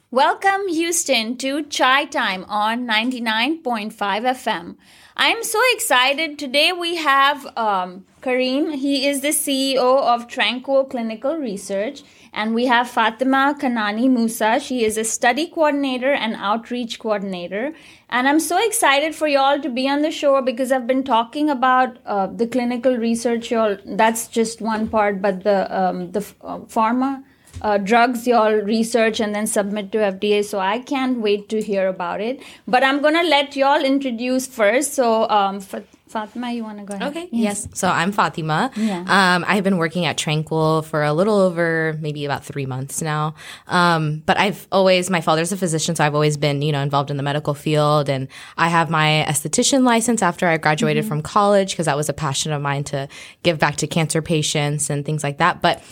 Welcome, Houston, to Chai Time on 99.5 FM. I'm so excited. Today we have Kareem. He is the CEO of Tranquil Clinical Research. And we have Fatima Kanani Musa. She is a study coordinator and outreach coordinator. And I'm so excited for y'all to be on the show because I've been talking about the clinical research. Y'all, that's just one part, but the pharma drugs y'all research and then submit to FDA. So I can't wait to hear about it. But I'm going to let y'all introduce first. So Fatima, you want to go ahead? Okay. Yes. So I'm Fatima. Yeah. I've been working at Tranquil for a little over maybe about 3 months now. But my father's a physician, so I've always been, involved in the medical field. And I have my esthetician license after I graduated from college because that was a passion of mine to give back to cancer patients and things like that. But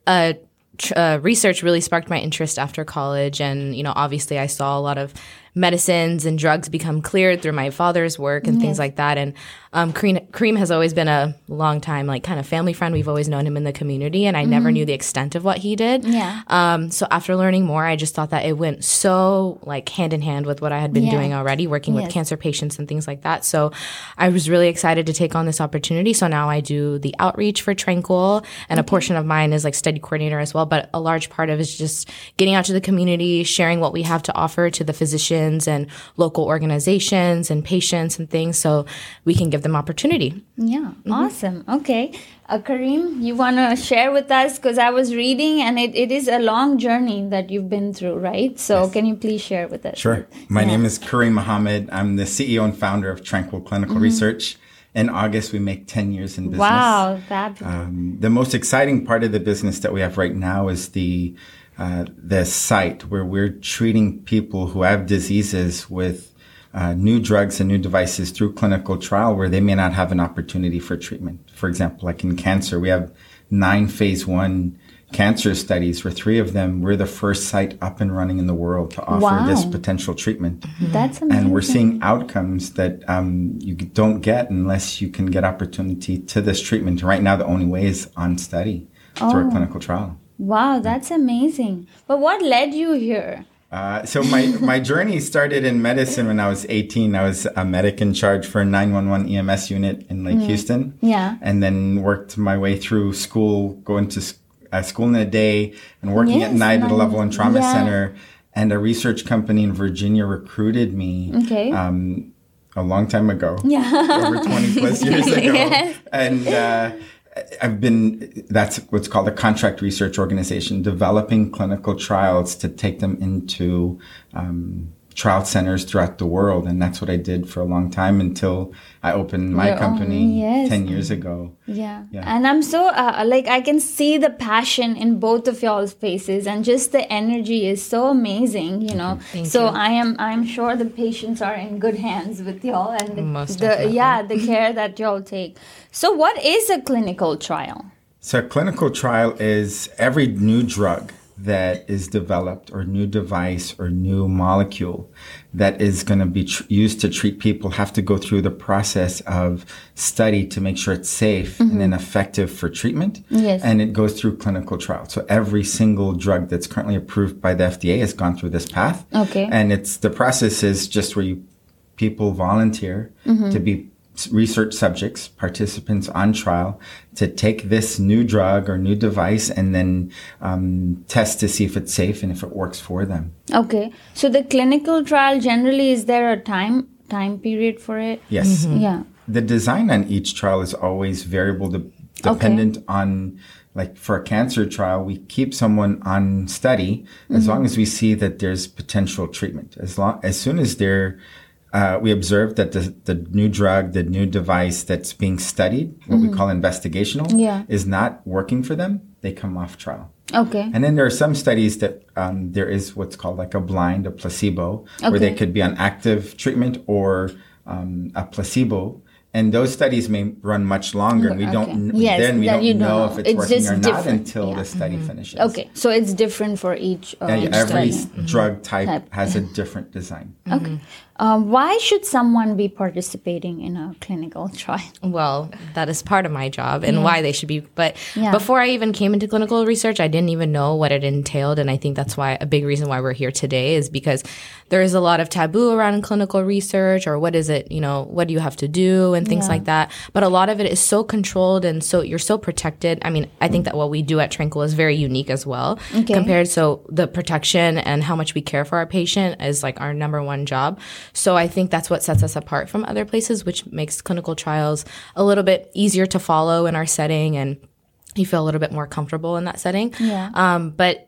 research really sparked my interest after college. And, obviously I saw a lot of medicines and drugs become cleared through my father's work and things like that. And Kareem has always been a long time, kind of family friend. We've always known him in the community, and I never knew the extent of what he did. Yeah. So after learning more, I just thought that it went so hand in hand with what I had been doing already, working with cancer patients and things like that. So I was really excited to take on this opportunity. So now I do the outreach for Tranquil, and a portion of mine is study coordinator as well. But a large part of it is just getting out to the community, sharing what we have to offer to the physicians and local organizations and patients and things so we can give them opportunity. Yeah, awesome. Okay. Kareem, you want to share with us? Because I was reading and it is a long journey that you've been through, right? So can you please share with us? Sure. My name is Kareem Mohammed. I'm the CEO and founder of Tranquil Clinical Research. In August, we make 10 years in business. Wow, fabulous. The most exciting part of the business that we have right now is the site where we're treating people who have diseases with new drugs and new devices through clinical trial where they may not have an opportunity for treatment. For example, like in cancer, we have 9 phase 1 cancer studies where 3 of them, we're the first site up and running in the world to offer this potential treatment. That's amazing. And we're seeing outcomes that you don't get unless you can get opportunity to this treatment. Right now, the only way is on study through a clinical trial. Wow, that's amazing. But what led you here? So my journey started in medicine when I was 18. I was a medic in charge for a 911 EMS unit in Lake Houston. Yeah. And then worked my way through school, going to school in a day and working at night at a level 1 trauma center. And a research company in Virginia recruited me a long time ago. Yeah. Over 20 plus years ago. Yes. And that's what's called a contract research organization, developing clinical trials to take them into trial centers throughout the world. And that's what I did for a long time until I opened my company 10 years ago. Yeah. And I'm so, I can see the passion in both of y'all's faces and just the energy is so amazing, Thank so you. I'm sure the patients are in good hands with y'all and the care that y'all take. So what is a clinical trial? So a clinical trial is every new drug that is developed or new device or new molecule that is going to be used to treat people have to go through the process of study to make sure it's safe and then effective for treatment. Yes. And it goes through clinical trials. So every single drug that's currently approved by the FDA has gone through this path. Okay. And the process is just where people volunteer to be research subjects, participants on trial, to take this new drug or new device and then test to see if it's safe and if it works for them. Okay. So the clinical trial generally, is there a time period for it? Yes. Yeah. The design on each trial is always variable, dependent on, for a cancer trial, we keep someone on study as long as we see that there's potential treatment. As soon as we observe that the new drug, the new device that's being studied, what we call investigational, is not working for them, they come off trial. Okay. And then there are some studies that there is what's called a placebo, where they could be on active treatment or a placebo. And those studies may run much longer. And we don't know if it's working or not until the study finishes. Okay, so it's different for each every study. drug type has a different design. Okay. Why should someone be participating in a clinical trial? Well, that is part of my job and why they should be. But before I even came into clinical research, I didn't even know what it entailed. And I think that's why a big reason why we're here today is because there is a lot of taboo around clinical research, or what is it, what do you have to do and things like that. But a lot of it is so controlled and so you're so protected. I mean, I think that what we do at Tranquil is very unique as well compared. So the protection and how much we care for our patient is like our number one job. So I think that's what sets us apart from other places, which makes clinical trials a little bit easier to follow in our setting, and you feel a little bit more comfortable in that setting. But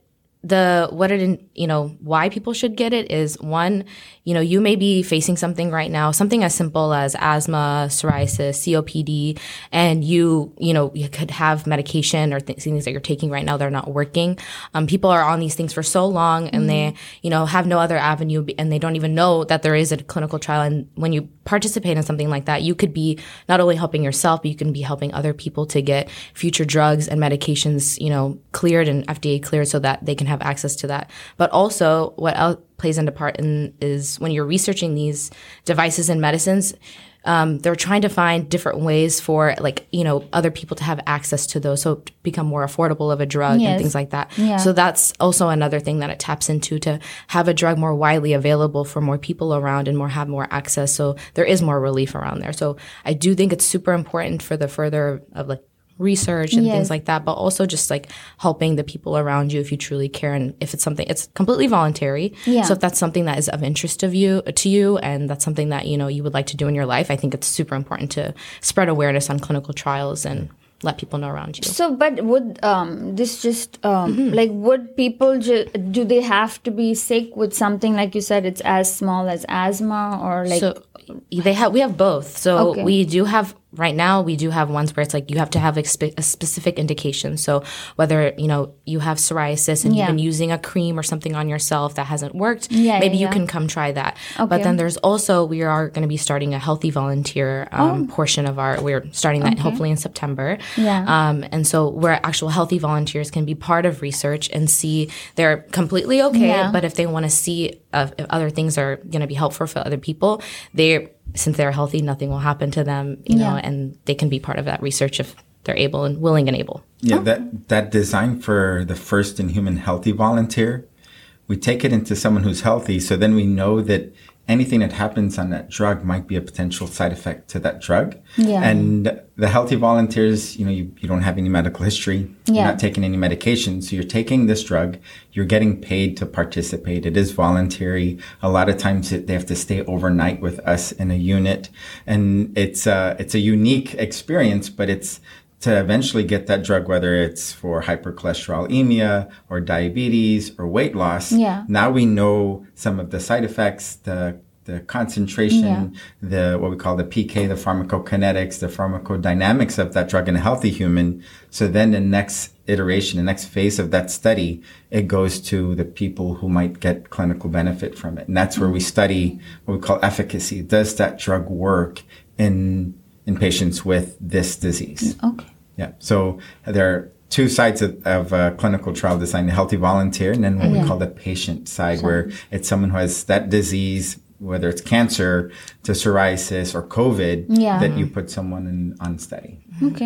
why people should get it is, one, you may be facing something right now, something as simple as asthma, psoriasis, COPD, and you could have medication or things that you're taking right now that are not working. People are on these things for so long and they, have no other avenue, and they don't even know that there is a clinical trial. And when you participate in something like that, you could be not only helping yourself, but you can be helping other people to get future drugs and medications, cleared and FDA cleared so that they can have access to that. But also what else plays into part is when you're researching these devices and medicines, they're trying to find different ways for other people to have access to those, so to become more affordable of a drug and things like that. So that's also another thing that it taps into, to have a drug more widely available for more people around and have more access. So there is more relief around there. So I do think it's super important for the further of research and things like that, but also just helping the people around you if you truly care. And if it's something, it's completely voluntary. So if that's something that is of interest to you and that's something that, you would like to do in your life, I think it's super important to spread awareness on clinical trials and let people know around you. So, but would this just would people do they have to be sick with something like you said? It's as small as asthma, or So we have both. So we do have. Right now, we do have ones where it's you have to have a specific indication. So whether, you have psoriasis and you've been using a cream or something on yourself that hasn't worked, maybe you can come try that. But then there's also, we are going to be starting a healthy volunteer portion of we're starting that hopefully in September. And so where actual healthy volunteers can be part of research and see they're completely but if they want to see if other things are going to be helpful for other people, since they're healthy, nothing will happen to them, and they can be part of that research if they're able and willing and able. That design for the first in human healthy volunteer, we take it into someone who's healthy, so then we know that anything that happens on that drug might be a potential side effect to that drug. And the healthy volunteers, you don't have any medical history. You're not taking any medication. So you're taking this drug. You're getting paid to participate. It is voluntary. A lot of times they have to stay overnight with us in a unit. And it's a unique experience, but it's to eventually get that drug, whether it's for hypercholesterolemia or diabetes or weight loss. Now we know some of the side effects, the concentration, what we call the PK, the pharmacokinetics, the pharmacodynamics of that drug in a healthy human. So then the next iteration, the next phase of that study, it goes to the people who might get clinical benefit from it. And that's where we study what we call efficacy. Does that drug work in patients with this disease? So there are two sides of clinical trial design: the healthy volunteer, and then what we call the patient side, where it's someone who has that disease, whether it's cancer to psoriasis or COVID, that you put someone on study.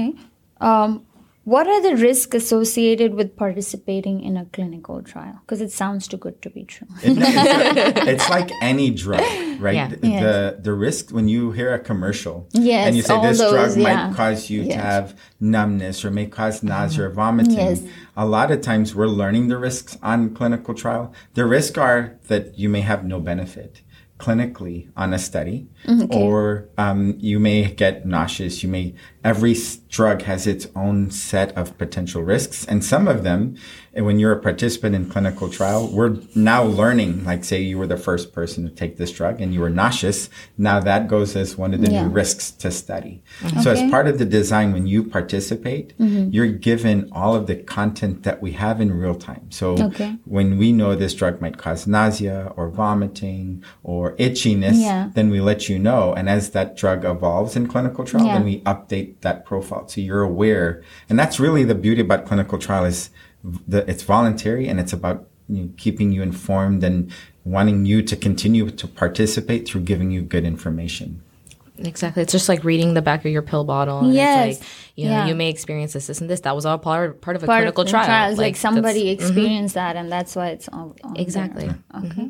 What are the risks associated with participating in a clinical trial? Because it sounds too good to be true. It's like any drug, right? The risk when you hear a commercial and you say this drug might cause you to have numbness or may cause nausea or vomiting. A lot of times we're learning the risks on clinical trial. The risks are that you may have no benefit clinically on a study, or you may get nauseous. Every drug has its own set of potential risks, and some of them, when you're a participant in clinical trial, we're now learning, like say you were the first person to take this drug and you were nauseous. Now that goes as one of the new risks to study. So as part of the design, when you participate, you're given all of the content that we have in real time. So when we know this drug might cause nausea or vomiting or itchiness, then we let you know. And as that drug evolves in clinical trial, then we update that profile. So you're aware. And that's really the beauty about clinical trial is it's voluntary, and it's about keeping you informed and wanting you to continue to participate through giving you good information. Exactly. It's just like reading the back of your pill bottle. And Yes. It's like, you may experience this and this. That was all part of a clinical trial. Trials, like somebody experienced that, and that's why it's on Exactly. there. Okay.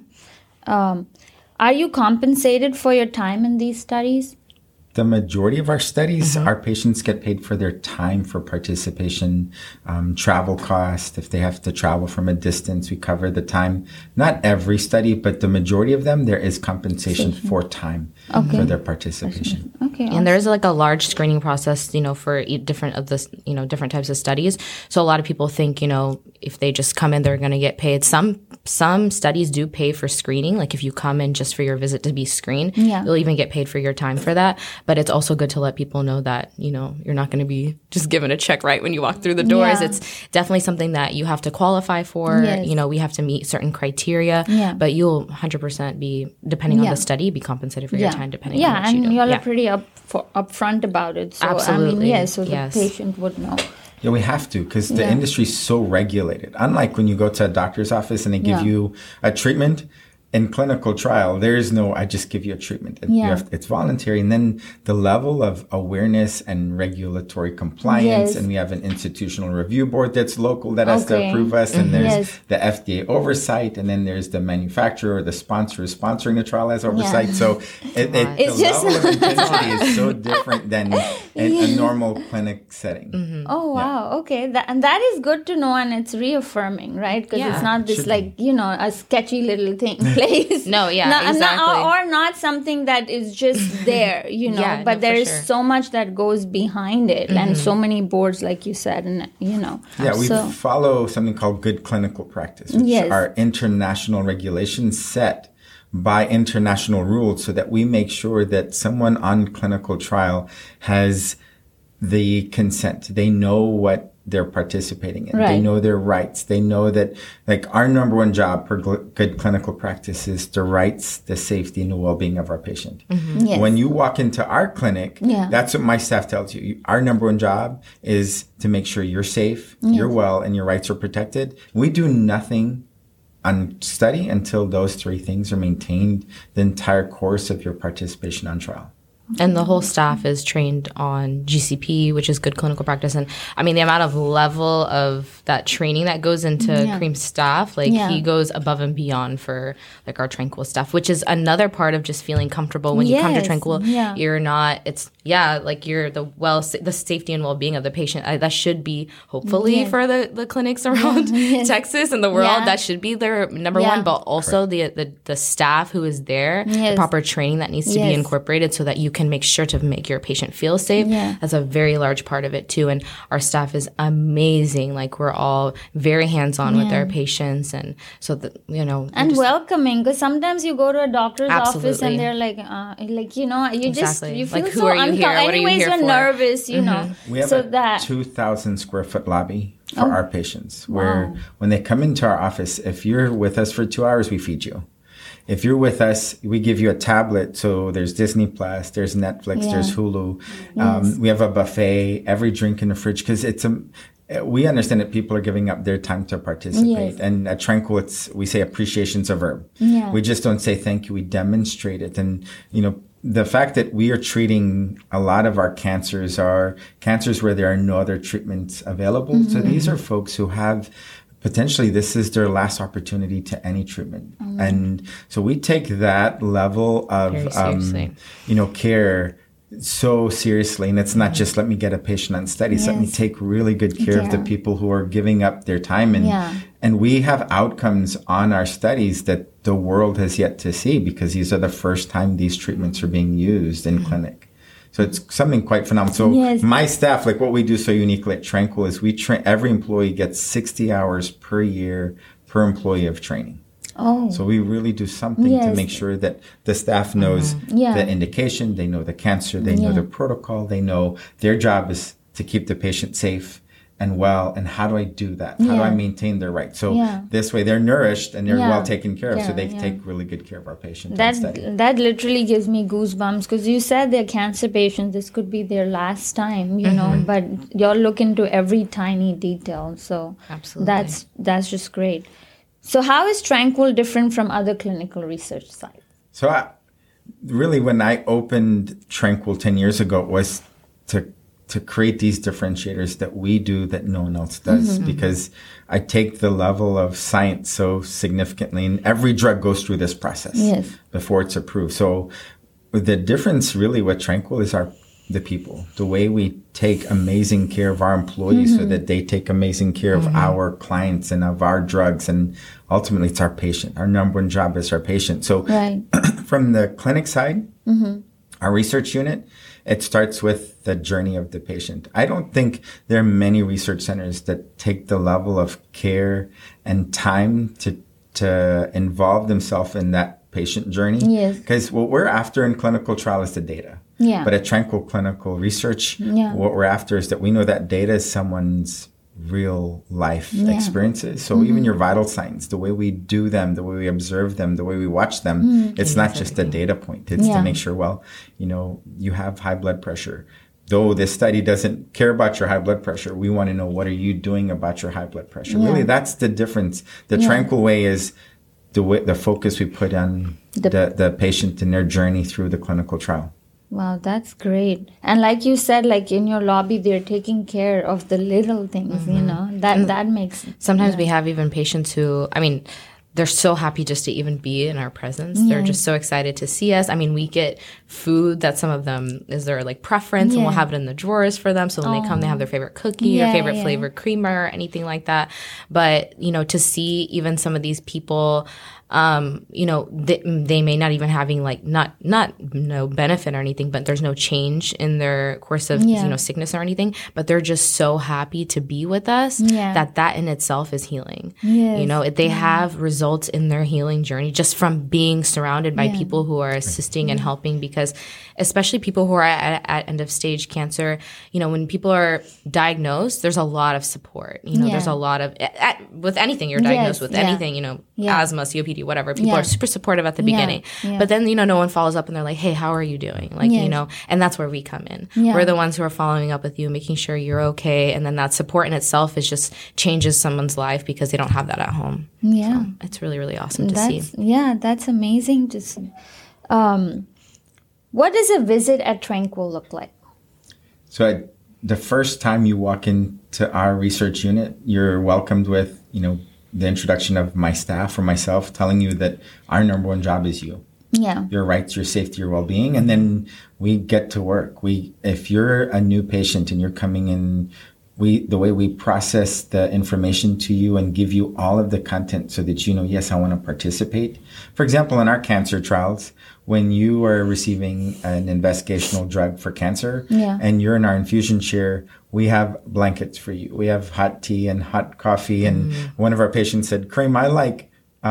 Are you compensated for your time in these studies? The majority of our studies, our patients get paid for their time for participation, travel cost. If they have to travel from a distance, we cover the time. Not every study, but the majority of them, there is compensation for time for their participation. Okay. And there's like a large screening process, for different of this, different types of studies. So a lot of people think, if they just come in, they're going to get paid. Some studies do pay for screening. Like if you come in just for your visit to be screened, you'll even get paid for your time for that. But it's also good to let people know that, you're not going to be just given a check right when you walk through the doors. Yeah. It's definitely something that you have to qualify for. Yes. We have to meet certain criteria. Yeah. But you'll 100% be, depending on the study, be compensated for your time depending on what you do. And y'all are pretty upfront about it. So, Absolutely. So the patient would know. Yeah, we have to because the industry is so regulated. Unlike when you go to a doctor's office and they give you a treatment, in clinical trial, there is no, I just give you a treatment. It's voluntary. And then the level of awareness and regulatory compliance, and we have an institutional review board that's local that has to approve us. And there's the FDA oversight. And then there's the manufacturer or the sponsor who's sponsoring the trial as oversight. So the level of intensity is so different than a normal clinic setting. Oh, wow. Okay. And that is good to know. And it's reaffirming, right? Because it's not this a sketchy little thing. No, exactly. Or not something that is just there, but there is so much that goes behind it and so many boards, like you said, and, Yeah, we follow something called good clinical practice, which are international regulations set by international rules so that we make sure that someone on clinical trial has the consent. They know what they're participating in. They know their rights. They know that, like, our number one job for good clinical practice is the rights, the safety, and the well-being of our patient. Yes. When you walk into our clinic, that's what my staff tells you. Our number one job is to make sure you're safe, you're well, and your rights are protected. We do nothing on study until those three things are maintained the entire course of your participation on trial. And the whole staff is trained on GCP, which is good clinical practice. And the amount of level of that training that goes into Kareem's staff, he goes above and beyond for our Tranquil staff, which is another part of just feeling comfortable when you come to Tranquil. You're not, you're the safety and well-being of the patient. That should be hopefully for the clinics around Texas and the world. That should be their number one, but also the staff who is there, the proper training that needs to be incorporated so that you can make sure to make your patient feel safe. That's a very large part of it too. And our staff is amazing. We're all very hands-on with our patients, and so that and welcoming. Because sometimes you go to a doctor's office and they're like, you just you feel who so are you here? What are you anyways, here you're for? nervous, We have a 2,000 square foot lobby for our patients, where when they come into our office, if you're with us for 2 hours, we feed you. If you're with us, we give you a tablet. So there's Disney Plus, there's Netflix, there's Hulu. We have a buffet, every drink in the fridge, because we understand that people are giving up their time to participate. And at Tranquil, we say appreciation's a verb. We just don't say thank you. We demonstrate it. And, the fact that we are treating a lot of our cancers are cancers where there are no other treatments available. So these are folks who have potentially this is their last opportunity to any treatment. And so we take that level of, care so seriously. And it's not just let me get a patient on studies. Let me take really good care of the people who are giving up their time. And we have outcomes on our studies that the world has yet to see, because these are the first time these treatments are being used in clinic. So it's something quite phenomenal. So my staff, what we do so uniquely at Tranquil is we train, every employee gets 60 hours per year per employee of training. So we really do something to make sure that the staff knows the indication, they know the cancer, they know the protocol, they know their job is to keep the patient safe and well. And how do I do that? How do I maintain their rights? So this way they're nourished and they're well taken care of. So they take really good care of our patients. That literally gives me goosebumps, because you said they're cancer patients. This could be their last time, but you're looking into every tiny detail. So absolutely, that's just great. So how is Tranquil different from other clinical research sites? So really, when I opened Tranquil 10 years ago, it was to create these differentiators that we do that no one else does, because I take the level of science so significantly, and every drug goes through this process before it's approved. So the difference really with Tranquil is the people, the way we take amazing care of our employees so that they take amazing care of our clients and of our drugs. And ultimately, it's our patient. Our number one job is our patient. So from the clinic side, our research unit, it starts with the journey of the patient. I don't think there are many research centers that take the level of care and time to involve themselves in that patient journey. Yes. Because what we're after in clinical trial is the data. Yeah. But at Tranquil Clinical Research, what we're after is that we know that data is someone's real life experiences. So even your vital signs, the way we do them, the way we observe them, the way we watch them, it's not just a data point. It's to make sure, well, you have high blood pressure. Though this study doesn't care about your high blood pressure, we want to know, what are you doing about your high blood pressure? Really, that's the difference. The Tranquil way is the focus we put on the patient and their journey through the clinical trial. Wow, that's great. And like you said, like in your lobby, they're taking care of the little things, that makes... Sometimes we have even patients who, they're so happy just to even be in our presence. They're just so excited to see us. We get food that some of them is their preference, and we'll have it in the drawers for them. So when they come, they have their favorite cookie or favorite flavor creamer or anything like that. But, to see even some of these people... they may not even having not no benefit or anything, but there's no change in their course of sickness or anything, but they're just so happy to be with us that in itself is healing. They have results in their healing journey just from being surrounded by people who are assisting and helping, because especially people who are at end of stage cancer, when people are diagnosed, there's a lot of support. There's a lot of with anything you're diagnosed with, anything, asthma, COPD, whatever. People are super supportive at the beginning. But then, no one follows up and they're like, hey, how are you doing? And that's where we come in. We're the ones who are following up with you, making sure you're okay. And then that support in itself just changes someone's life because they don't have that at home. Yeah. So it's really, really awesome to see. Yeah, that's amazing to see. What does a visit at Tranquil look like? So the first time you walk into our research unit, you're welcomed with, the introduction of my staff or myself telling you that our number one job is you. Yeah. Your rights, your safety, your well-being. And then we get to work. If you're a new patient and you're coming in, the way we process the information to you and give you all of the content so that yes, I want to participate. For example, in our cancer trials, when you are receiving an investigational drug for cancer and you're in our infusion chair, we have blankets for you. We have hot tea and hot coffee. And one of our patients said, Kareem, I like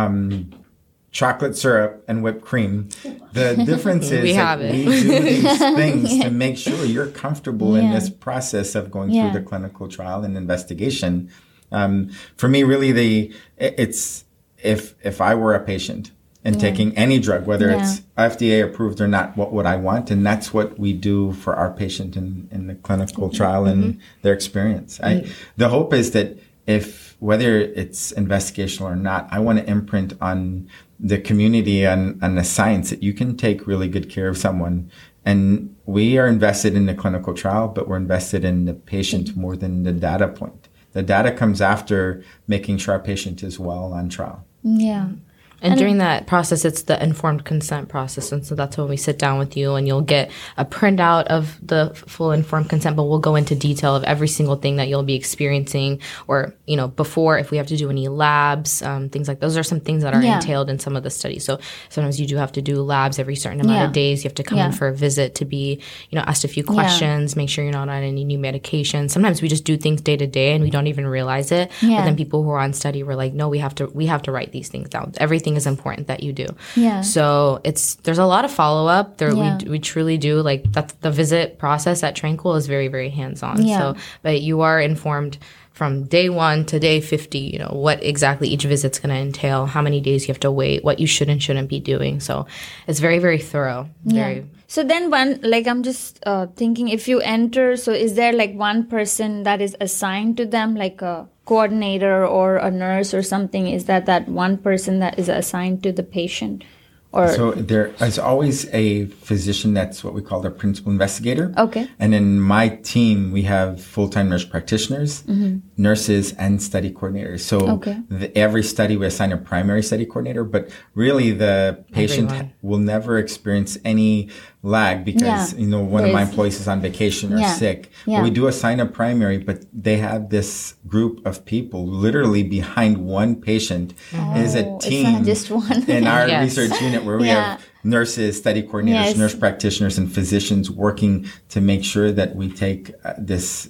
chocolate syrup and whipped cream. The difference is we do these things to make sure you're comfortable in this process of going through the clinical trial and investigation. For me, really, it's if I were a patient and taking any drug, whether it's FDA approved or not, what would I want? And that's what we do for our patient in the clinical trial and their experience. The hope is that whether it's investigational or not, I want to imprint on the community and the science that you can take really good care of someone. And we are invested in the clinical trial, but we're invested in the patient more than the data point. The data comes after making sure our patient is well on trial. Yeah. And during that process, it's the informed consent process. And so that's when we sit down with you and you'll get a printout of the full informed consent, but we'll go into detail of every single thing that you'll be experiencing or, before, if we have to do any labs, things like those are some things that are entailed in some of the studies. So sometimes you do have to do labs every certain amount of days. You have to come in for a visit to be, asked a few questions, make sure you're not on any new medication. Sometimes we just do things day to day and we don't even realize it. But then people who are on study were like, no, we have to write these things down. Everything is important that you do. So there's a lot of follow-up there. We truly do that's the visit process at Tranquil is very, very hands-on. So but you are informed from day 1 to day 50, what exactly each visit's going to entail, how many days you have to wait, what you should and shouldn't be doing. So it's very, very thorough. So then I'm just thinking, if you enter, so is there one person that is assigned to them, coordinator or a nurse or something? Is that one person that is assigned to the patient? So there is always a physician that's what we call the principal investigator. Okay. And in my team, we have full-time nurse practitioners, nurses, and study coordinators. So every study we assign a primary study coordinator, but really the patient will never experience any lag because, one of my employees is on vacation or sick. But we do assign a primary, but they have this group of people literally behind one patient is a team. It's not just one. In our research unit where we have nurses, study coordinators, nurse practitioners, and physicians working to make sure that we take this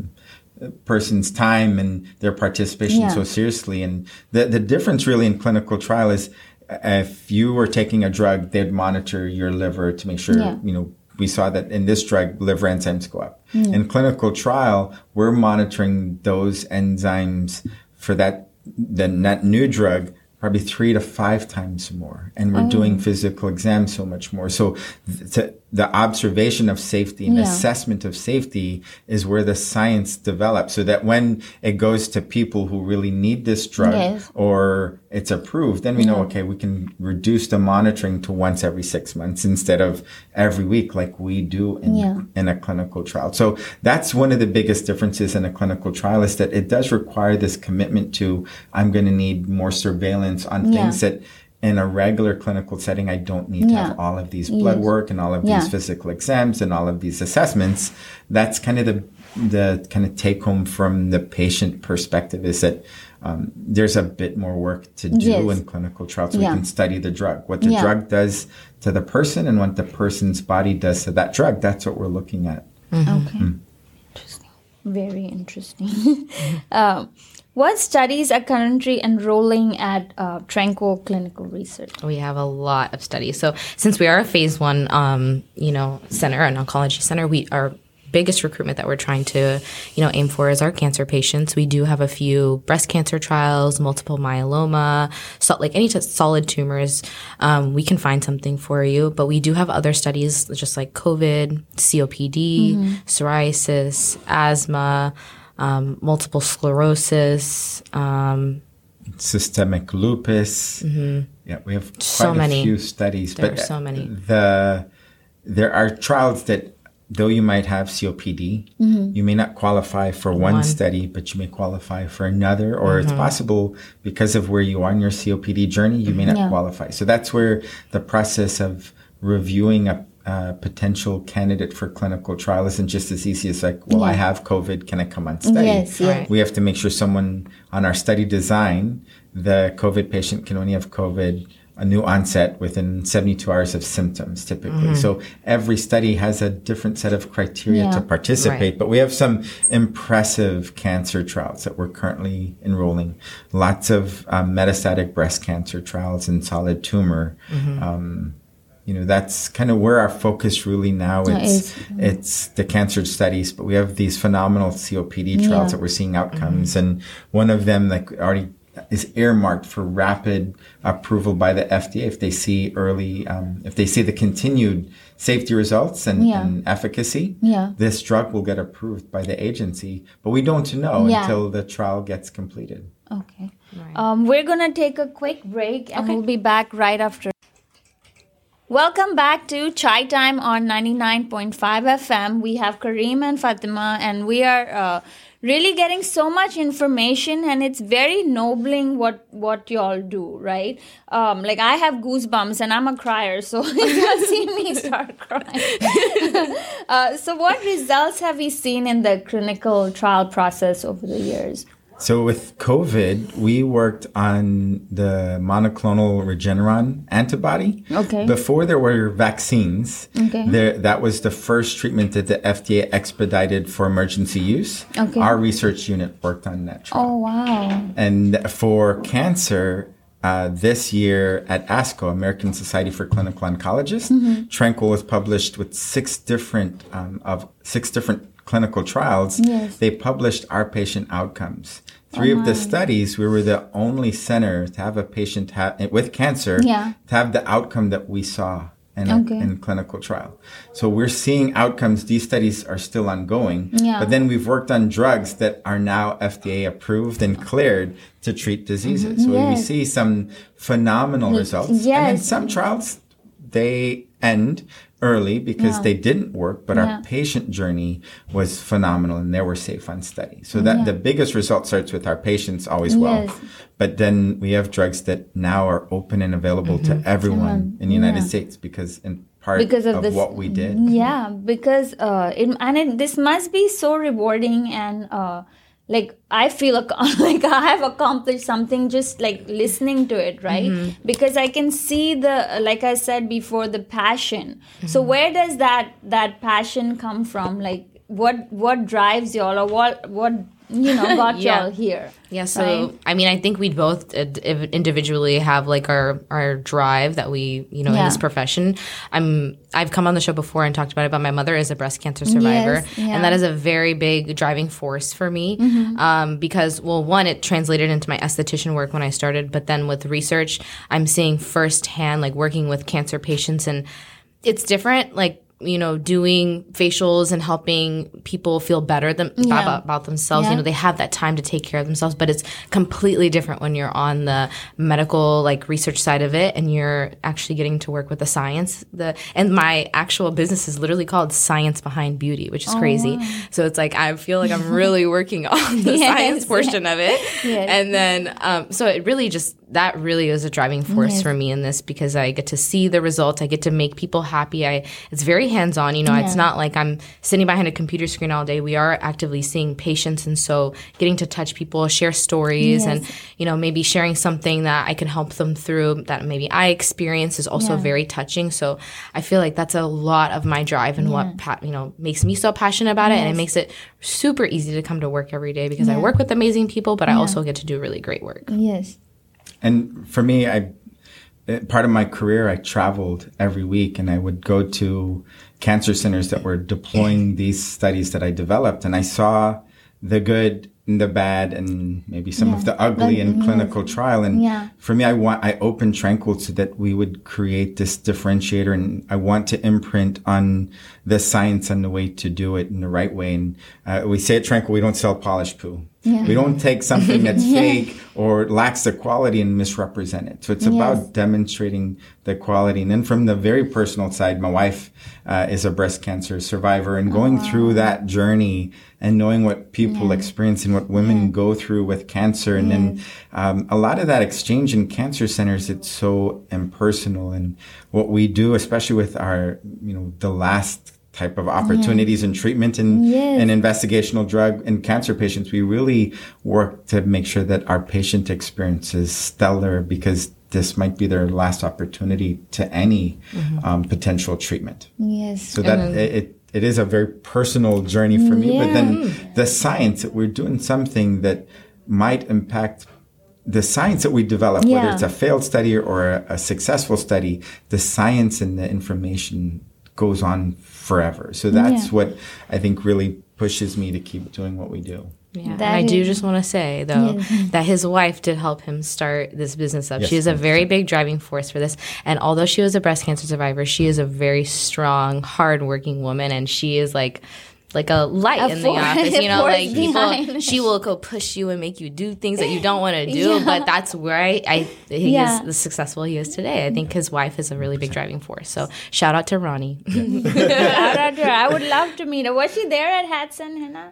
person's time and their participation so seriously. And the difference really in clinical trial is if you were taking a drug, they'd monitor your liver to make sure, we saw that in this drug, liver enzymes go up. In clinical trial, we're monitoring those enzymes for that new drug probably 3 to 5 times more. And we're doing physical exams so much more. So the observation of safety and assessment of safety is where the science develops so that when it goes to people who really need this drug or it's approved, then we know, okay, we can reduce the monitoring to once every 6 months instead of every week like we do in a clinical trial. So that's one of the biggest differences in a clinical trial is that it does require this commitment to, I'm going to need more surveillance on things that in a regular clinical setting, I don't need to have all of these blood work and all of these physical exams and all of these assessments. That's kind of the kind of take home from the patient perspective is that there's a bit more work to do in clinical trials. So we can study the drug, what the drug does to the person and what the person's body does to that drug. That's what we're looking at. Okay. Interesting. Very interesting. What studies are currently enrolling at Tranquil Clinical Research? We have a lot of studies. So since we are a phase 1, center, an oncology center, our biggest recruitment that we're trying to, aim for is our cancer patients. We do have a few breast cancer trials, multiple myeloma, any solid tumors. We can find something for you, but we do have other studies just like COVID, COPD, psoriasis, asthma, multiple sclerosis, systemic lupus. Yeah, we have so quite a few studies. There are so many. There are trials that, though you might have COPD, you may not qualify for one study, but you may qualify for another, or it's possible because of where you are in your COPD journey, you may not qualify. So that's where the process of reviewing a potential candidate for clinical trial isn't just as easy as like, I have COVID, can I come on study? Yes. We have to make sure someone on our study design, the COVID patient can only have COVID, a new onset within 72 hours of symptoms typically. So every study has a different set of criteria to participate, but we have some impressive cancer trials that we're currently enrolling. Lots of metastatic breast cancer trials and solid tumor. That's kind of where our focus really now it's the cancer studies, but we have these phenomenal COPD trials that we're seeing outcomes. And one of them already is earmarked for rapid approval by the FDA if they see if they see the continued safety results and efficacy, this drug will get approved by the agency. But we don't know until the trial gets completed. Okay. Right. We're going to take a quick break and we'll be back right after. Welcome back to Chai Time on 99.5 FM. We have Kareem and Fatima, and we are really getting so much information, and it's very nobling what y'all do, right? I have goosebumps, and I'm a crier, so you'll see me start crying. So what results have you seen in the clinical trial process over the years? So with COVID, we worked on the monoclonal Regeneron antibody. Okay. Before there were vaccines, that was the first treatment that the FDA expedited for emergency use. Okay. Our research unit worked on that trial. Oh, wow. And for cancer, this year at ASCO, American Society for Clinical Oncologists, Tranquil was published with 6 different clinical trials. Yes. They published our patient outcomes. 3 of the studies, we were the only center to have a patient with cancer to have the outcome that we saw. in clinical trial. So we're seeing outcomes. These studies are still ongoing, but then we've worked on drugs that are now FDA approved and cleared to treat diseases. So we see some phenomenal results. And then some trials, they end early because they didn't work, but our patient journey was phenomenal and they were safe on study. So that the biggest result starts with our patients always but then we have drugs that now are open and available to everyone in the United States because of what we did. Yeah, because this must be so rewarding and like I feel like I have accomplished something just like listening to it, right? Because I can see like I said before, the passion. So where does that passion come from? Like what drives y'all, or what got y'all here? Yeah, so right? I mean, I think we both individually have like our drive that we, in this profession. I've come on the show before and talked about my mother is a breast cancer survivor, and that is a very big driving force for me because, well, one, it translated into my esthetician work when I started, but then with research, I'm seeing firsthand, like working with cancer patients, and it's different, like, doing facials and helping people feel better about themselves. They have that time to take care of themselves, but it's completely different when you're on the medical, like, research side of it and you're actually getting to work with the science. And my actual business is literally called Science Behind Beauty, which is crazy. Wow. So it's like, I feel like I'm really working on the science portion of it. And then, so it really that really is a driving force for me in this because I get to see the results. I get to make people happy. It's very hands-on. It's not like I'm sitting behind a computer screen all day. We are actively seeing patients, and so getting to touch people, share stories, and maybe sharing something that I can help them through that maybe I experience is also very touching. So I feel like that's a lot of my drive and what makes me so passionate about it, and it makes it super easy to come to work every day because I work with amazing people, but I also get to do really great work. Yes. And for me, part of my career, I traveled every week and I would go to cancer centers that were deploying these studies that I developed. And I saw the good and the bad and maybe some of the ugly in clinical trial. And for me, I opened Tranquil so that we would create this differentiator. And I want to imprint on the science and the way to do it in the right way. And we say at Tranquil, we don't sell polished poo. We don't take something that's fake or lacks the quality and misrepresent it. So it's about demonstrating the quality. And then from the very personal side, my wife is a breast cancer survivor, and going through that journey and knowing what people experience and what women go through with cancer. And then a lot of that exchange in cancer centers, it's so impersonal. And what we do, especially with our, the last type of opportunities and treatment and investigational drug in cancer patients, we really work to make sure that our patient experience is stellar because this might be their last opportunity to any potential treatment. Yes. So that it is a very personal journey for me, but then the science, that we're doing something that might impact the science that we develop, whether it's a failed study or a successful study, the science and the information goes on forever. So that's what I think really pushes me to keep doing what we do. Yeah, and I do just want to say, though, that his wife did help him start this business up. She is a very big driving force for this. And although she was a breast cancer survivor, she is a very strong, hardworking woman. And she is like a light in the office, like people, she will go push you and make you do things that you don't want to do. But that's where he is the successful he is today. I think his wife is a really big driving force. So shout out to Ronnie. Shout out to her. I would love to meet her. Was she there at Hats and Henna?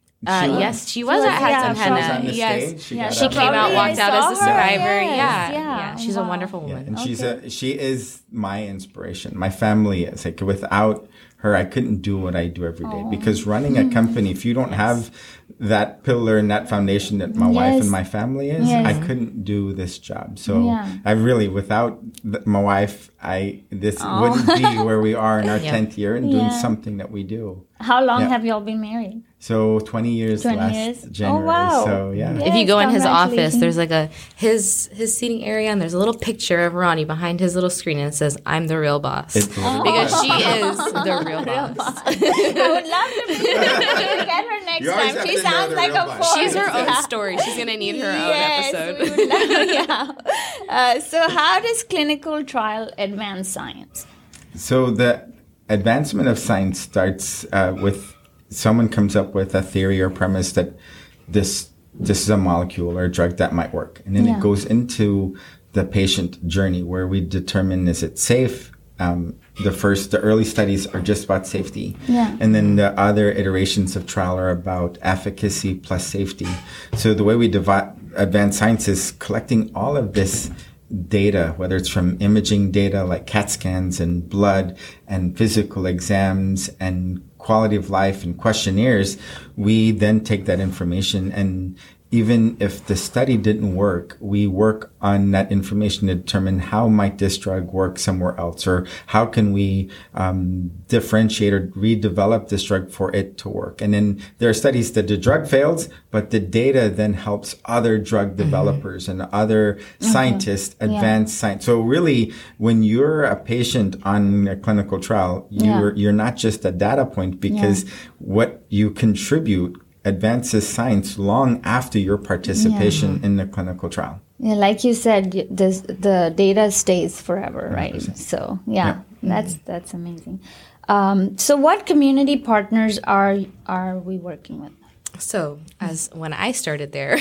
Yes, she was at Hats and Henna. Yes, she came out, walked out as a survivor. Yeah. She's a wonderful woman. And she is my inspiration. My family is like, without her, I couldn't do what I do every day because running a company, if you don't have that pillar and that foundation that my wife and my family is, I couldn't do this job. So I really, without my wife, this wouldn't be where we are in our 10th year and doing something that we do. How long have y'all been married? So 20 years last January. Oh, wow. So, if you go in his office, there's like his seating area, and there's a little picture of Ronnie behind his little screen, and it says, "I'm the real boss." Because she is the real boss. I would love to meet get her next time. She sounds like a force. She's her own story. She's going to need her own episode. We would love, so how does clinical trial advance science? So the advancement of science starts with someone comes up with a theory or premise that this is a molecule or a drug that might work. And then it goes into the patient journey where we determine, is it safe? The early studies are just about safety. Yeah. And then the other iterations of trial are about efficacy plus safety. So the way we advance science is collecting all of this data, whether it's from imaging data like CAT scans and blood and physical exams and quality of life and questionnaires. We then take that information, and even if the study didn't work, we work on that information to determine how might this drug work somewhere else, or how can we differentiate or redevelop this drug for it to work. And then there are studies that the drug fails, but the data then helps other drug developers and other scientists advance science. So really, when you're a patient on a clinical trial, you're not just a data point, because what you contribute advances science long after your participation in the clinical trial. Yeah, like you said, the data stays forever, right? 100%. So that's amazing. So what community partners are we working with? So, as when I started there,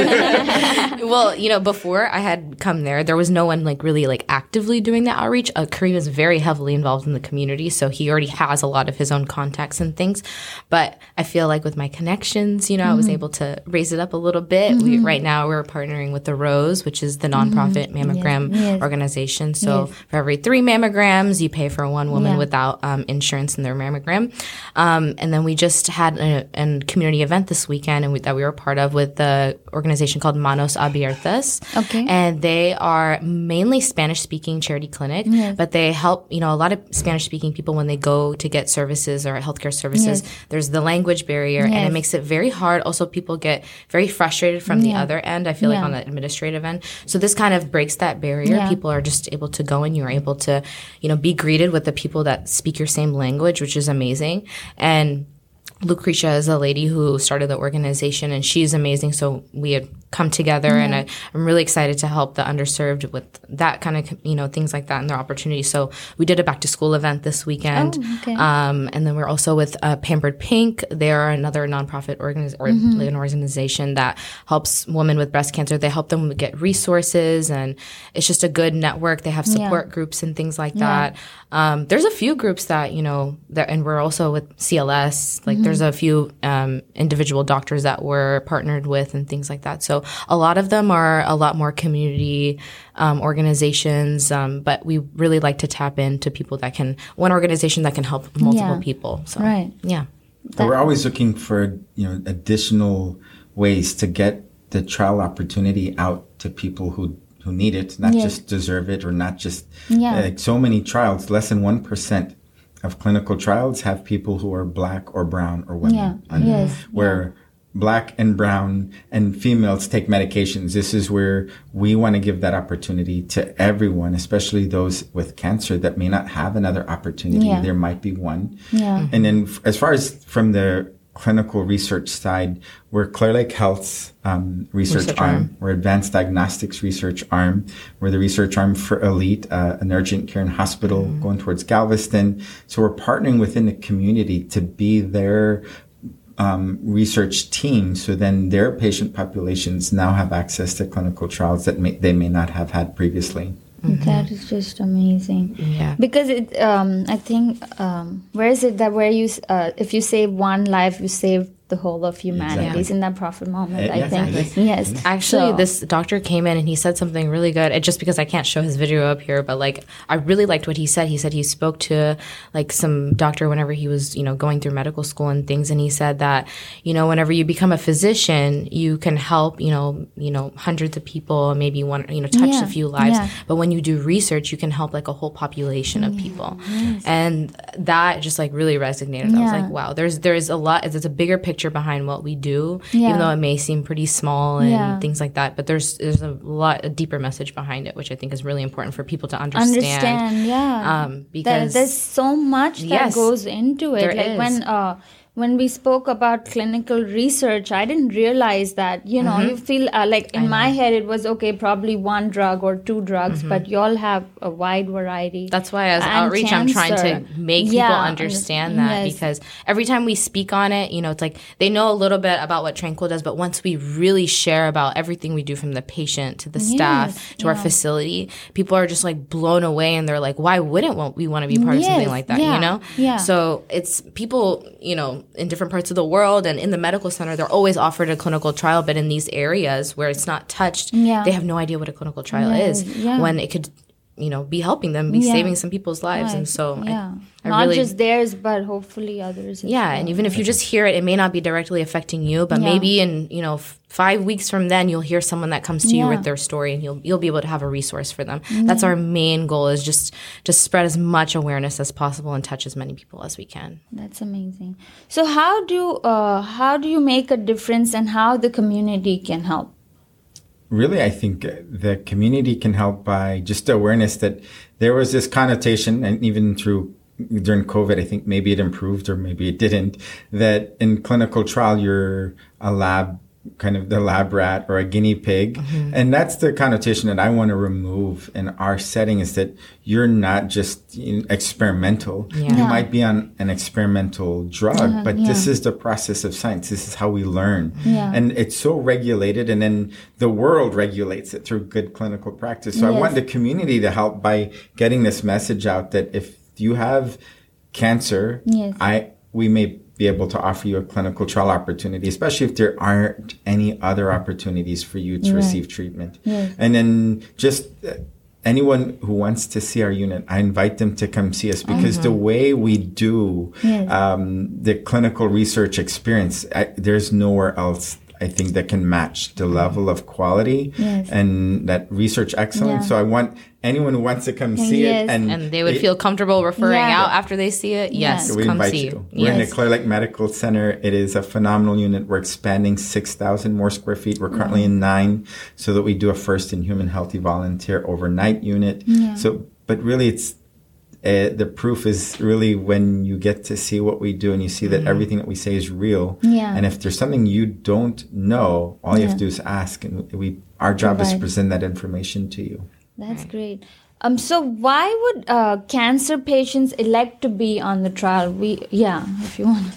well, before I had come there was no one really actively doing the outreach. Kareem is very heavily involved in the community, so he already has a lot of his own contacts and things. But I feel like with my connections, I was able to raise it up a little bit. Right now, we're partnering with the Rose, which is the nonprofit mammogram organization. So for every 3 mammograms, you pay for one woman without insurance in their mammogram. And then we just had a community event this weekend that we were part of with the organization called Manos Abiertas. Okay. And they are mainly Spanish-speaking charity clinic, but they help, a lot of Spanish-speaking people when they go to get services or healthcare services. There's the language barrier, and it makes it very hard. Also, people get very frustrated from the other end, I feel like on the administrative end. So this kind of breaks that barrier. People are just able to go and you're able to, be greeted with the people that speak your same language, which is amazing. And Lucretia is a lady who started the organization, and she's amazing. So we had come together, and I'm really excited to help the underserved with that kind of, things like that and their opportunities. So we did a back to school event this weekend. Oh, okay. And then we're also with Pampered Pink. They are another nonprofit an organization that helps women with breast cancer. They help them get resources, and it's just a good network. They have support groups and things like that. There's a few groups that, and we're also with CLS, there's a few individual doctors that we're partnered with and things like that. So a lot of them are a lot more community organizations, but we really like to tap into people one organization that can help multiple people. So, right. Yeah. We're always looking for, additional ways to get the trial opportunity out to people who need it, not just deserve it, or not just so many trials, less than 1% of clinical trials have people who are Black or brown or women. Where Black and brown and females take medications. This is where we want to give that opportunity to everyone, especially those with cancer that may not have another opportunity. There might be one. And then as far as from the clinical research side, we're Clear Lake Health's research arm. We're Advanced Diagnostics research arm. We're the research arm for Elite, an urgent care and hospital going towards Galveston. So we're partnering within the community to be their research team, so then their patient populations now have access to clinical trials that they may not have had previously. That is just amazing. Yeah. Because I think, where is it that where you, if you save one life, you save the whole of humanity. Exactly. In that prophet moment, I think. Exactly. Yes. Actually, this doctor came in and he said something really good. Just because I can't show his video up here, but I really liked what he said. He said he spoke to some doctor whenever he was, going through medical school and things. And he said that, whenever you become a physician, you can help, hundreds of people, maybe touch a few lives. Yeah. But when you do research, you can help a whole population of people. Yes. And that just really resonated. I was like, wow, there's a lot, it's a bigger picture behind what we do, even though it may seem pretty small and things like that. But there's a deeper message behind it, which I think is really important for people to understand. Yeah. Because there's so much that goes into it. There is. when we spoke about clinical research, I didn't realize that, you know, you feel like in my head it was, okay, probably one drug or two drugs, but y'all have a wide variety. That's why as outreach, I'm trying to make people understand that, because every time we speak on it, you know, it's like they know a little bit about what Tranquil does, but once we really share about everything we do, from the patient to the staff to our facility, people are just like blown away, and they're like, why wouldn't we want to be part of something like that, you know? Yeah. So it's people, you know, in different parts of the world and in the medical center, they're always offered a clinical trial, but in these areas where it's not touched, they have no idea what a clinical trial is, when it could, you know, be helping them, be saving some people's lives. And so I not really, just theirs, but hopefully others as well. And even if you just hear it, it may not be directly affecting you, but maybe in, you know, 5 weeks from then, you'll hear someone that comes to you with their story, and you'll be able to have a resource for them. That's our main goal, is just spread as much awareness as possible and touch as many people as we can. That's amazing. So how do you make a difference, and how the community can help? Really, I think the community can help by just awareness that there was this connotation, and even during COVID, I think maybe it improved or maybe it didn't, that in clinical trial, you're a lab, kind of the lab rat or a guinea pig. And that's the connotation that I want to remove in our setting, is that you're not just experimental. You might be on an experimental drug, but this is the process of science. This is how we learn. And it's so regulated, and then the world regulates it through good clinical practice. So I want the community to help by getting this message out that if you have cancer, we may be able to offer you a clinical trial opportunity, especially if there aren't any other opportunities for you to receive treatment. And then just anyone who wants to see our unit, I invite them to come see us, because the way we do the clinical research experience, there's nowhere else, I think, that can match the level of quality and that research excellence. So I want anyone who wants to come see it, and they would feel comfortable referring out after they see it. We come invite see you. We're in the Clear Lake Medical Center. It is a phenomenal unit. We're expanding 6,000 more square feet. We're currently in 9, so that we do a first in human healthy volunteer overnight unit. So, but really, it's the proof is really when you get to see what we do, and you see that everything that we say is real. And if there's something you don't know, all you have to do is ask, and our job is to present that information to you. That's great. So why would cancer patients elect to be on the trial? If you want.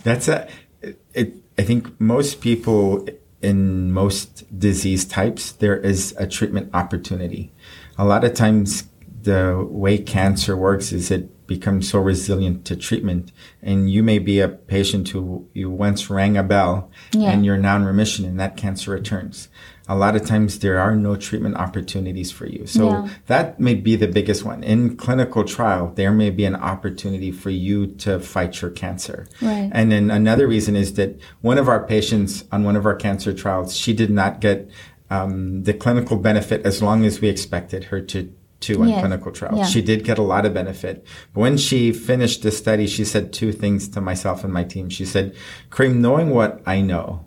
I think most people in most disease types, there is a treatment opportunity. A lot of times, the way cancer works is it becomes so resilient to treatment, and you may be a patient who you once rang a bell and you're now in remission, and that cancer returns. A lot of times there are no treatment opportunities for you. So that may be the biggest one. In clinical trial, there may be an opportunity for you to fight your cancer. And then another reason is that one of our patients on one of our cancer trials, she did not get the clinical benefit as long as we expected her to on clinical trials. She did get a lot of benefit. But when she finished the study, she said 2 things to myself and my team. She said, Kareem, knowing what I know,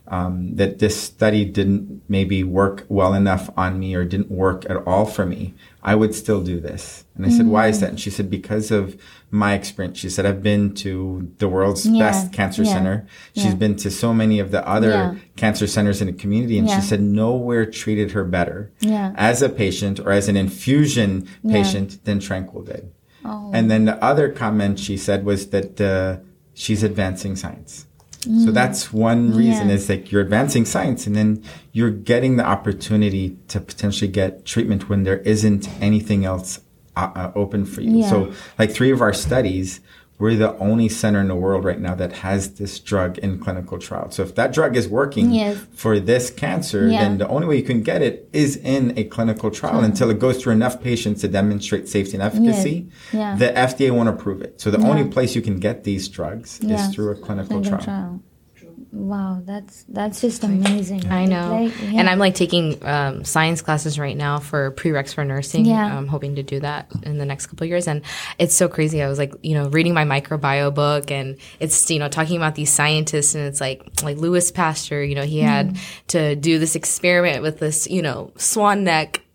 that this study didn't maybe work well enough on me or didn't work at all for me, I would still do this. And I said, why is that? And she said, because of my experience. She said, I've been to the world's best cancer center. She's been to so many of the other cancer centers in the community. And she said, nowhere treated her better as a patient or as an infusion patient than Tranquil did. And then the other comment she said was that she's advancing science. So that's one reason is like you're advancing science, and then you're getting the opportunity to potentially get treatment when there isn't anything else open for you. So like 3 of our studies, we're the only center in the world right now that has this drug in clinical trial. So if that drug is working for this cancer, then the only way you can get it is in a clinical trial until it goes through enough patients to demonstrate safety and efficacy. The FDA won't approve it. So the only place you can get these drugs is through a clinical trial. Wow, that's just amazing. I know. And I'm like taking science classes right now for prereqs for nursing. I'm hoping to do that in the next couple of years. And it's so crazy. I was like, reading my microbio book, and it's, talking about these scientists, and it's like Louis Pasteur, he had to do this experiment with this, swan neck,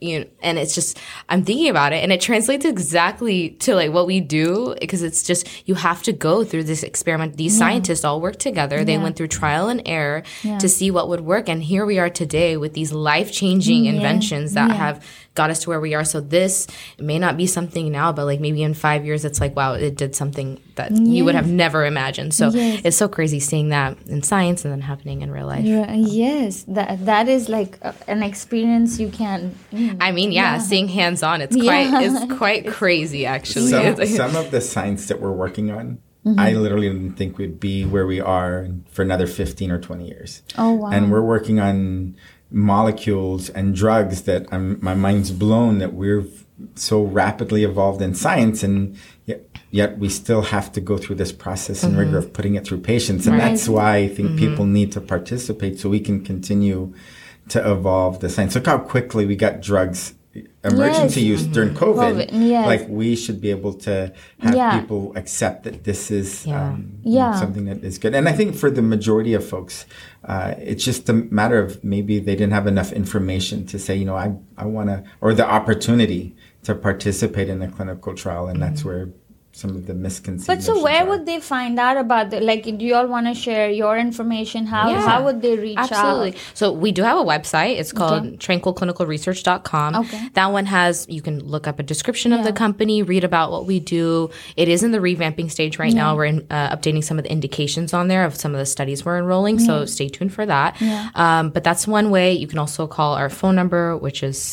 and it's just, I'm thinking about it and it translates exactly to like what we do, because it's just, you have to go through this experiment. These scientists all work together. They went through trial and error to see what would work. And here we are today with these life-changing inventions that have got us to where we are. So this may not be something now, but like maybe in 5 years, it's like, wow, it did something that you would have never imagined. So it's so crazy seeing that in science and then happening in real life. Yes, that is like an experience you can't. I mean, seeing hands-on, it's quite crazy, actually. Some of the science that we're working on, I literally didn't think we'd be where we are for another 15 or 20 years. Oh, wow. And we're working on molecules and drugs that my mind's blown that we're so rapidly evolved in science, and yet we still have to go through this process and rigor of putting it through patients. And that's why I think people need to participate so we can continue to evolve the science. Look how quickly we got drugs emergency use during COVID. Like, we should be able to have people accept that this is something that is good. And I think for the majority of folks, it's just a matter of maybe they didn't have enough information to say, I want to, or the opportunity to participate in a clinical trial. And that's where some of the misconceptions. But so where would they find out about do you all want to share your information? How would they reach out? So we do have a website. It's called tranquilclinicalresearch.com. Okay. That one you can look up a description of the company, read about what we do. It is in the revamping stage right now. We're updating some of the indications on there of some of the studies we're enrolling. So stay tuned for that. But that's one way. You can also call our phone number, which is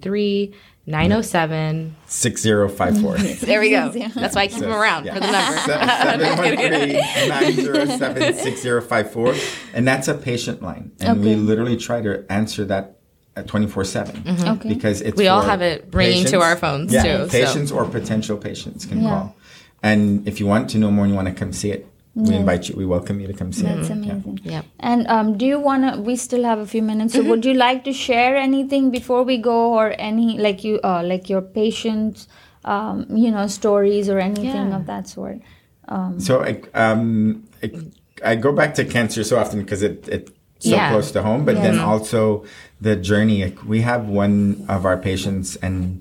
713-907-6054. There we go. That's why I keep them around for the number. 713-907-6054. And that's a patient line. And we literally try to answer that 24/7 because it's we all have it ringing to our phones too. Patients or potential patients can call. And if you want to know more and you want to come see it, we invite you. We welcome you to come see it. That's amazing. Yeah. And do you want to? We still have a few minutes. So, would you like to share anything before we go, or any like your patients, stories or anything of that sort? So I go back to cancer so often because it's so close to home. But then also the journey. We have one of our patients, and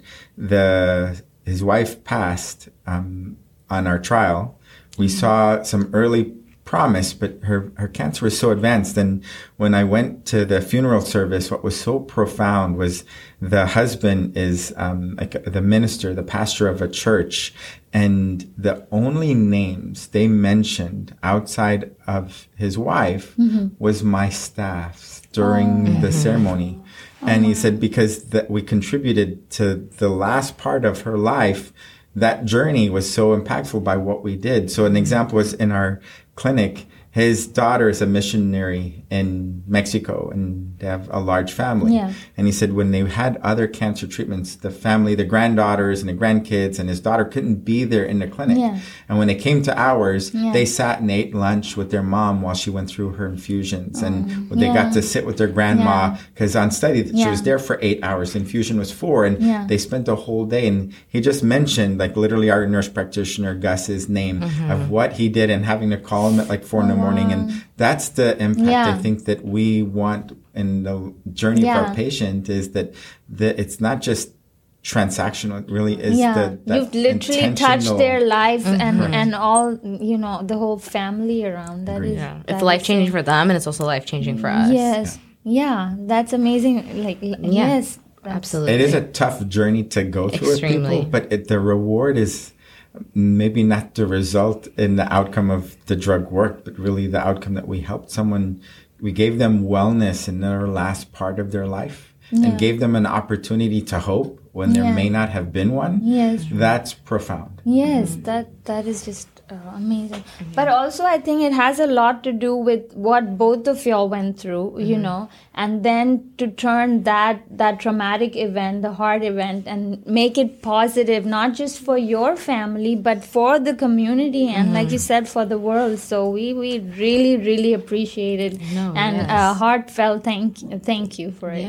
his wife passed on our trial. We saw some early promise, but her cancer was so advanced. And when I went to the funeral service, what was so profound was the husband is the minister, the pastor of a church. And the only names they mentioned outside of his wife was my staff during the ceremony. And he said, because we contributed to the last part of her life, that journey was so impactful by what we did. So an example was in our clinic, his daughter is a missionary in Mexico and they have a large family. Yeah. And he said when they had other cancer treatments, the family, the granddaughters and the grandkids and his daughter couldn't be there in the clinic. Yeah. And when they came to ours, they sat and ate lunch with their mom while she went through her infusions. And they got to sit with their grandma because on study, she was there for 8 hours. The infusion was 4 and they spent a whole day. And he just mentioned like literally our nurse practitioner, Gus's name of what he did and having to call him at like 4 in the morning. And that's the impact I think that we want in the journey of our patient is that it's not just transactional. It really is you've literally touched their life and all, the whole family around that. It's life-changing for them and it's also life-changing for us. Yes. Yeah, that's amazing. Yes. Absolutely. It is a tough journey to go through with people, but the reward is maybe not the result in the outcome of the drug work, but really the outcome that we helped someone, we gave them wellness in their last part of their life and gave them an opportunity to hope when there may not have been one. Yes. That's profound. Yes, that is just amazing. But also I think it has a lot to do with what both of y'all went through, and then to turn that traumatic event, the hard event, and make it positive, not just for your family, but for the community and like you said, for the world. So we really, really appreciate it. Heartfelt thank you for it.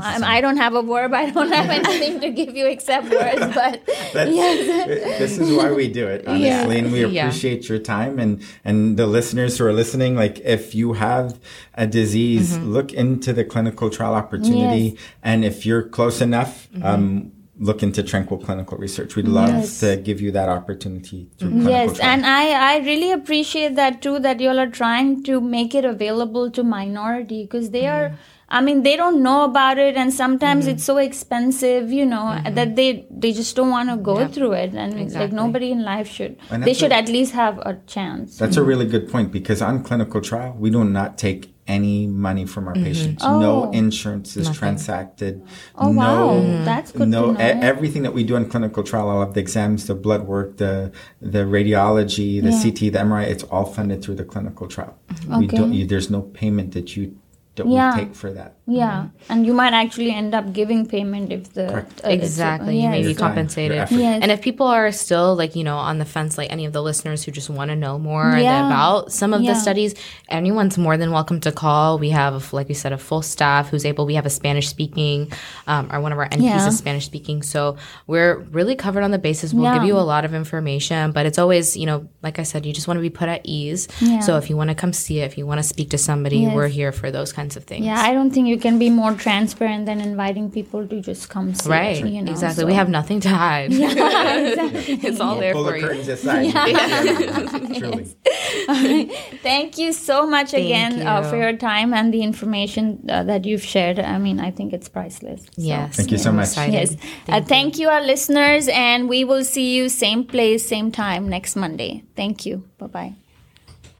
I don't have a verb. I don't have anything to give you except words, but this is why we do it, honestly, and we appreciate appreciate your time and the listeners who are listening. Like, if you have a disease, look into the clinical trial opportunity. Yes. And if you're close enough, look into Tranquil Clinical Research. We'd love to give you that opportunity through clinical trial. And I really appreciate that too, that you all are trying to make it available to minority, because they are, I mean, they don't know about it, and sometimes it's so expensive, you know, that they just don't want to go through it. And like, nobody in life should. They should at least have a chance. That's a really good point, because on clinical trial, we do not take any money from our patients. No insurance is transacted. Oh, wow. That's good to know. Everything that we do in clinical trial, all of the exams, the blood work, the radiology, the CT, the MRI, it's all funded through the clinical trial. There's no payment that we take for that. And you might actually end up giving payment if the you may be compensated. And if people are still, like, you know, on the fence, like any of the listeners who just want to know more about some of the studies, anyone's more than welcome to call. We have, like we said, a full staff we have a Spanish speaking, or one of our NPs is Spanish speaking, so we're really covered on the basis. We'll give you a lot of information, but it's always, you know, like I said, you just want to be put at ease. So if you want to come see it, if you want to speak to somebody, we're here for those kinds of things. I don't think you can be more transparent than inviting people to just come see it, you know? Exactly. So. We have nothing to hide. It's all there for you. Pull the curtains aside. Truly. Thank you so much again for your time and the information that you've shared. I mean, I think it's priceless. So. Yes. Thank you so much. Yes. Thank you, our listeners, and we will see you same place, same time next Monday. Thank you. Bye-bye.